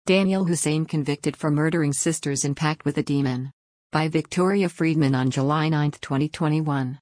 Daniel Hussein convicted for murdering sisters in pact with a demon. By Victoria Friedman on July 9, 2021.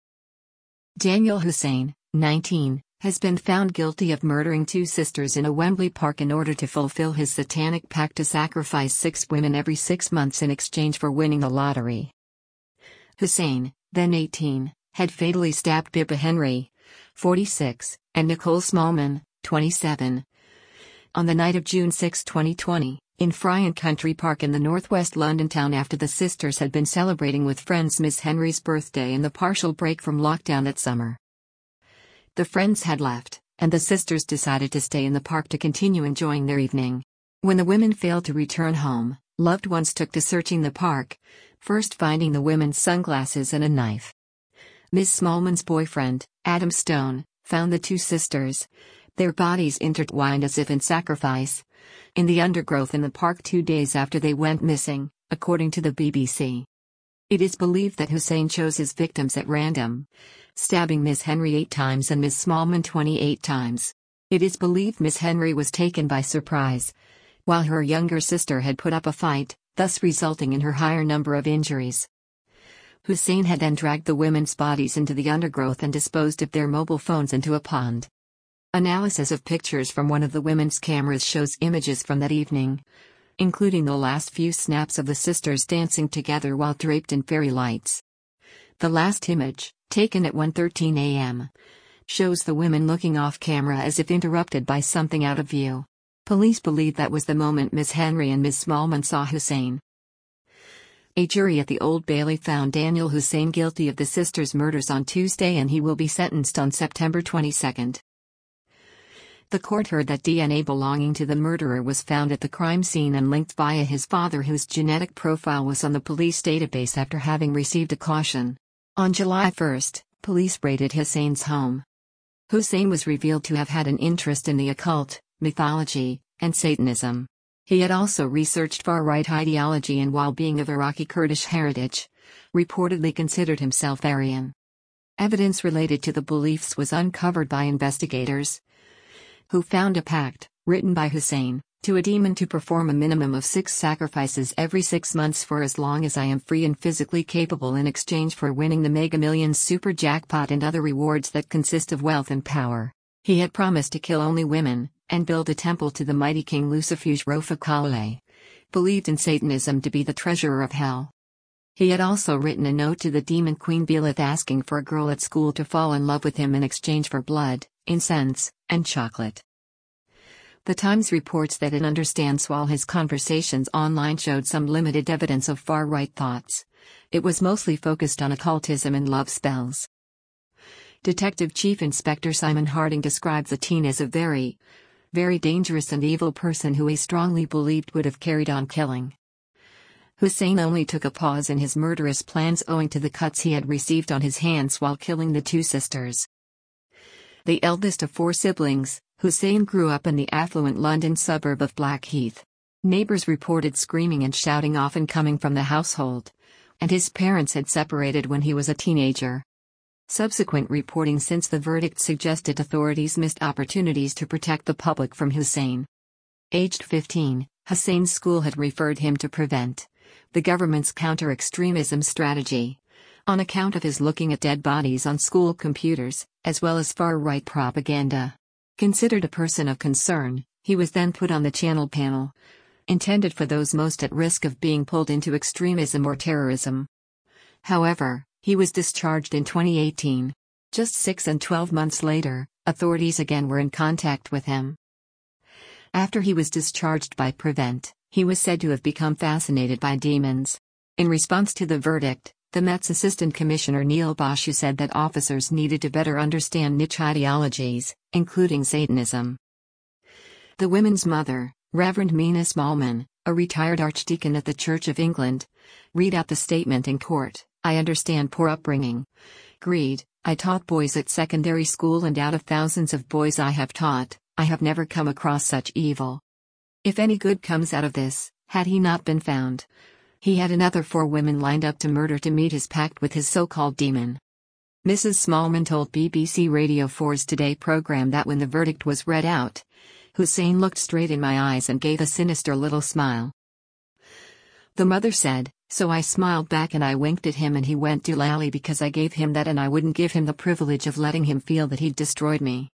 Daniel Hussein, 19, has been found guilty of murdering 2 sisters in a Wembley park in order to fulfill his satanic pact to sacrifice 6 women every 6 months in exchange for winning the lottery. Hussein, then 18, had fatally stabbed Bibba Henry, 46, and Nicole Smallman, 27, on the night of June 6, 2020, in Friant Country Park in the northwest London town after the sisters had been celebrating with friends Miss Henry's birthday and the partial break from lockdown that summer. The friends had left, and the sisters decided to stay in the park to continue enjoying their evening. When the women failed to return home, loved ones took to searching the park, first finding the women's sunglasses and a knife. Miss Smallman's boyfriend, Adam Stone, found the 2 sisters, their bodies intertwined as if in sacrifice, in the undergrowth in the park 2 days after they went missing, according to the BBC. It is believed that Hussein chose his victims at random, stabbing Miss Henry 8 times and Miss Smallman 28 times. It is believed Miss Henry was taken by surprise, while her younger sister had put up a fight, thus resulting in her higher number of injuries. Hussein had then dragged the women's bodies into the undergrowth and disposed of their mobile phones into a pond. Analysis of pictures from one of the women's cameras shows images from that evening, including the last few snaps of the sisters dancing together while draped in fairy lights. The last image, taken at 1:13 a.m., shows the women looking off camera as if interrupted by something out of view. Police believe that was the moment Miss Henry and Miss Smallman saw Hussein. A jury at the Old Bailey found Daniel Hussein guilty of the sisters' murders on Tuesday, and he will be sentenced on September 22. The court heard that DNA belonging to the murderer was found at the crime scene and linked via his father, whose genetic profile was on the police database after having received a caution. On July 1, police raided Hussein's home. Hussein was revealed to have had an interest in the occult, mythology, and Satanism. He had also researched far-right ideology and, while being of Iraqi Kurdish heritage, reportedly considered himself Aryan. Evidence related to the beliefs was uncovered by investigators, who found a pact, written by Hussein, to a demon to perform a minimum of 6 sacrifices every 6 months for as long as I am free and physically capable, in exchange for winning the Mega Millions super jackpot and other rewards that consist of wealth and power. He had promised to kill only women, and build a temple to the mighty King Lucifuge Rofakale, believed in Satanism to be the treasurer of hell. He had also written a note to the demon Queen Belith asking for a girl at school to fall in love with him in exchange for blood, incense, and chocolate. The Times reports that it understands while his conversations online showed some limited evidence of far-right thoughts, it was mostly focused on occultism and love spells. Detective Chief Inspector Simon Harding described the teen as a very dangerous and evil person who he strongly believed would have carried on killing. Hussein only took a pause in his murderous plans owing to the cuts he had received on his hands while killing the 2 sisters. The eldest of 4 siblings, Hussein grew up in the affluent London suburb of Blackheath. Neighbors reported screaming and shouting often coming from the household, and his parents had separated when he was a teenager. Subsequent reporting since the verdict suggested authorities missed opportunities to protect the public from Hussein. Aged 15, Hussein's school had referred him to Prevent, the government's counter-extremism strategy, on account of his looking at dead bodies on school computers, as well as far-right propaganda. Considered a person of concern, he was then put on the channel panel, intended for those most at risk of being pulled into extremism or terrorism. However, he was discharged in 2018. Just 6 and 12 months later, authorities again were in contact with him. After he was discharged by Prevent, he was said to have become fascinated by demons. In response to the verdict, the Met's Assistant Commissioner Neil Boshu said that officers needed to better understand niche ideologies, including Satanism. The women's mother, Reverend Mina Smallman, a retired archdeacon at the Church of England, read out the statement in court. I understand poor upbringing. Greed. I taught boys at secondary school, and out of thousands of boys I have taught, I have never come across such evil. If any good comes out of this, had he not been found, he had another 4 women lined up to murder to meet his pact with his so-called demon. Mrs. Smallman told BBC Radio 4's Today programme that when the verdict was read out, Hussein looked straight in my eyes and gave a sinister little smile. The mother said, so I smiled back and I winked at him and he went doolally because I gave him that and I wouldn't give him the privilege of letting him feel that he'd destroyed me.